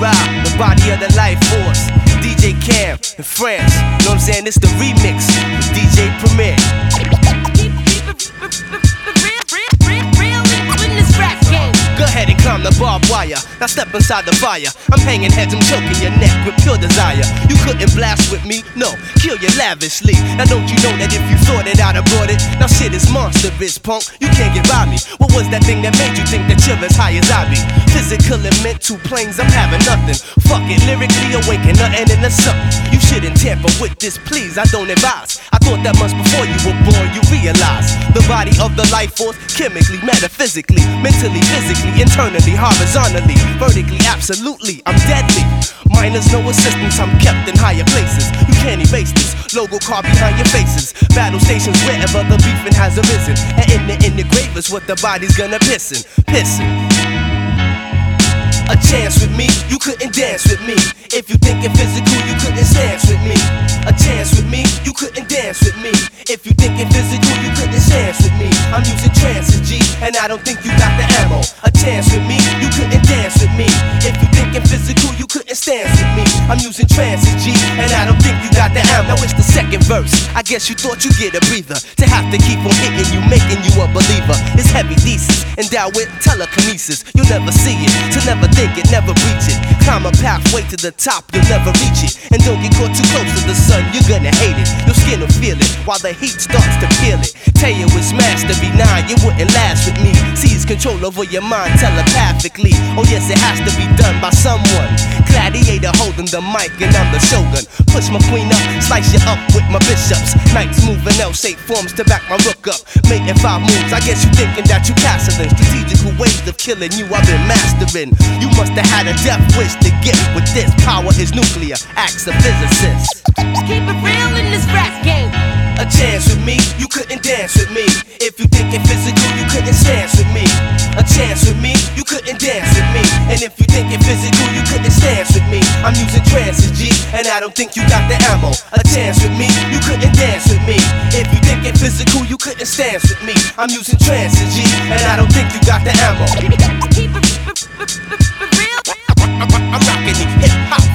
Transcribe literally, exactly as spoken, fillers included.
Ra, the body of the life force. D J Cam in France, know what I'm saying? It's the remix with D J Premier. Go ahead and climb the barbed wire. Now step inside the fire. I'm hanging heads, I'm choking your neck with pure desire. You couldn't blast with me, no, kill you lavishly. Now don't you know that if you thought it, I'd have brought it? Now shit is monstrous, punk, you can't get by me. What was that thing that made you think that you're as high as I be? Physical and mental planes, I'm having nothing. Fuck it, lyrically awaken, nothing in the sun. You shouldn't tamper with this, please, I don't advise. I thought that much before you were born, you realize the body of the life force, chemically, metaphysically, mentally, physically, internally, horizontally, vertically, absolutely, I'm deadly. Minus no assistance, I'm kept in higher places. You can't erase this logo car behind your faces. Battle stations wherever the beefing has arisen. And in the, in the grave is what the body's gonna pissin', pissin'. A chance with me, you couldn't dance with me. If you thinking physical, you couldn't dance with me. A chance with me, you couldn't dance with me. If you thinking physical, you couldn't dance with me. I'm using trances, G, and I don't think you got the ammo. A chance with me, you couldn't dance with me. If you thinking physical, you couldn't dance with me. I'm using trances, G, and I don't think you got the ammo. Now it's the second verse. I guess you thought you'd get a breather. To have to keep on hitting you, making you a believer. It's heavy thesis, endowed with telekinesis. You'll never see it, to never think it, never reach it. Climb a pathway to the top, you'll never reach it. And don't get caught too close to the sun, you're gonna hate it. Your skin will feel it, while the heat starts to peel it. Tell you it's master be nine, you wouldn't last with me. Seize control over your mind telepathically. Oh yes, it has to be done by someone. Gladiator holding the mic and I'm the shogun. Push my queen up, slice you up with my bishops. Knights moving L-shaped forms to back my rook up. Making five moves, I guess you thinking that you castling. Strategical ways of killing you, I've been mastering. You must have had a death wish to get with this. Power is nuclear, acts a physicist. Keep it real in this rap game. A chance with me, you couldn't dance with me. If you thinking physical, you couldn't dance with me. A chance with me, you couldn't dance with me. And if you thinking physical, you couldn't dance with me. I'm using trances, G, and I don't think you got the ammo. A chance with me, you couldn't dance with me. If you thinking physical, you couldn't dance with me. I'm using trances, G, and I don't think you got the ammo. Keep it real. I'm rocking the hip hop